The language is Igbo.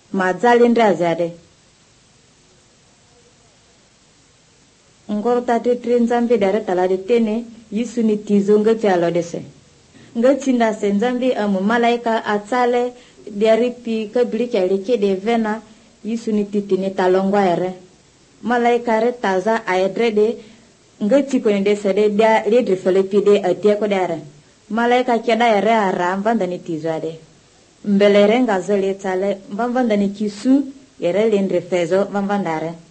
mazalindra azade ngorta te trenzambi dare talade tene yisuni tizonga tialo dese ngatinda senzambi amu malaika atsale diaripi kabili kyalike de vena yisuni titini talongwa ere malaika re taza aedrede ngati ko de sede dia ledre felepide atia ko dare malaika keda ere ara mbandani tizade mbelere ngazole tale mbandani kisu ere lendre fezo mbandare